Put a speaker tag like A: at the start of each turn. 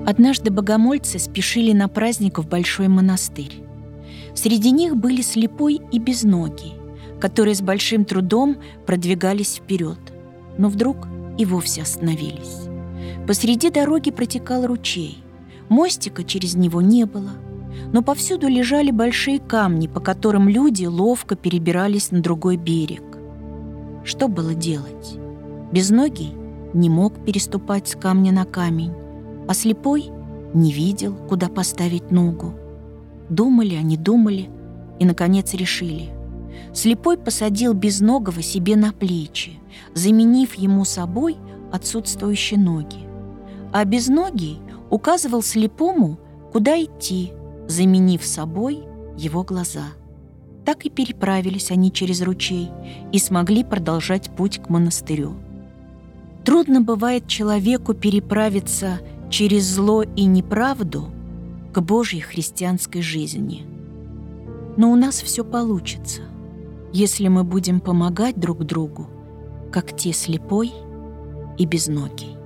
A: Однажды богомольцы спешили на праздник в большой монастырь. Среди них были слепой и безногий, которые с большим трудом продвигались вперед, но вдруг и вовсе остановились. Посреди дороги протекал ручей. Мостика через него не было, но повсюду лежали большие камни, по которым люди ловко перебирались на другой берег. Что было делать? Безногий не мог переступать с камня на камень, а слепой не видел, куда поставить ногу. Думали они, думали и, наконец, решили. Слепой посадил безногого себе на плечи, заменив ему собой отсутствующие ноги. А безногий указывал слепому, куда идти, заменив собой его глаза. Так и переправились они через ручей и смогли продолжать путь к монастырю. Трудно бывает человеку переправиться через зло и неправду к Божьей христианской жизни. Но у нас все получится, если мы будем помогать друг другу, как те слепой и безногий.